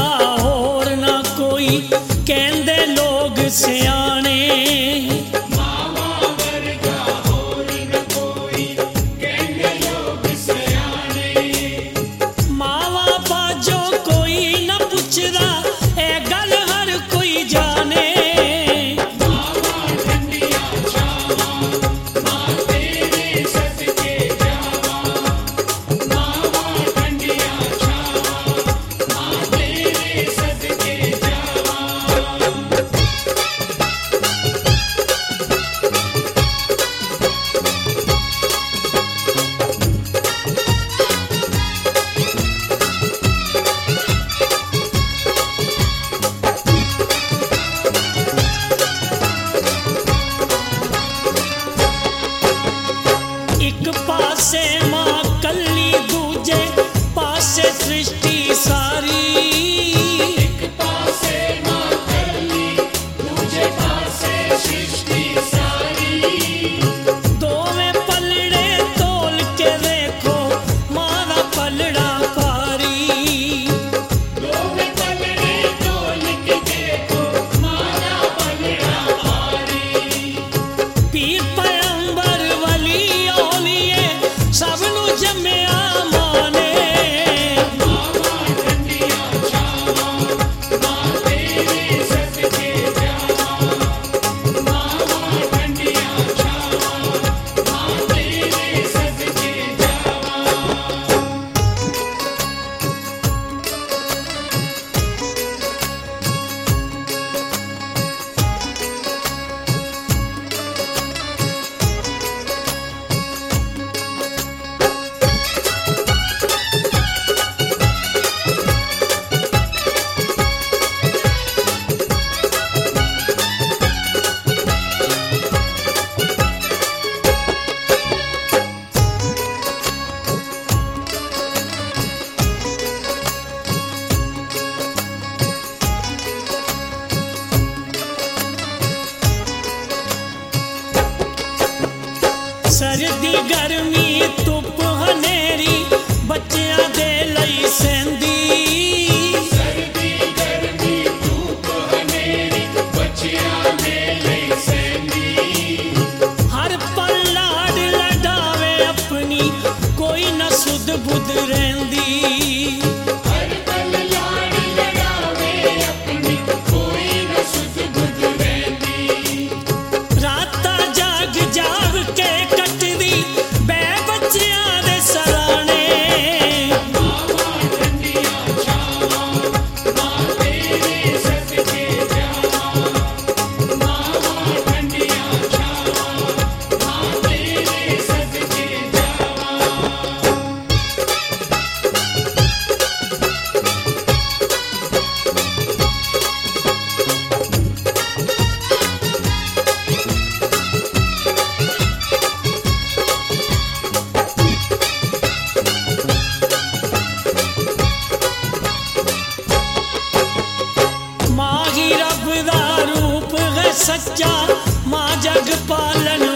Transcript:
होर ना कोई कहंदे लोग सियाने। मावा वर्गा होर न कोई कहंदे लोग सियाने। मावा बाजो कोई न पुछदा ए गल हर कोई जाने। मावा ठंडिया छावां मां तेरे सदके जावां। मावा ठंडिया छावां मां तेरे सदके जावां। एक पासे मां कल्ली दूजे पासे सृष्टि सारी। एक पासे मां कल्ली दूजे पासे सृष्टि सारी। दोवें पलड़े तोल के देखो मां दा पलड़ा पारी। दोवें पलड़े तोल के देखो मारा पलड़ा भारी। पीर पैगंबर वली औलिए सबनू जम्मिया माने। मावा ठंडिया छावां मां तेरे सदके जावां। मावा ठंडिया छावां मां तेरे सदके जावां। सर्दी गर्मी धुप हनेरी बच्चियां दे लई सेंदी। सर्दी गर्मी धूप हनेरी बच्चियां दे लई सेंदी। हर पल लाड लडावे अपनी कोई न सुध बुध रहिंदी। हर पल लाड लड़ावे अपनी कोई न सुध बुध रहिंदी। रातां जाग जाग के कटदी बै बच्चियां दे सराणे। मावा ठंडिया छावां मां तेरे सदके जावां। मावा ठंडिया छावां मां तेरे सदके जावां। मां ही रब दा रूप है सच्चा मां जग पालन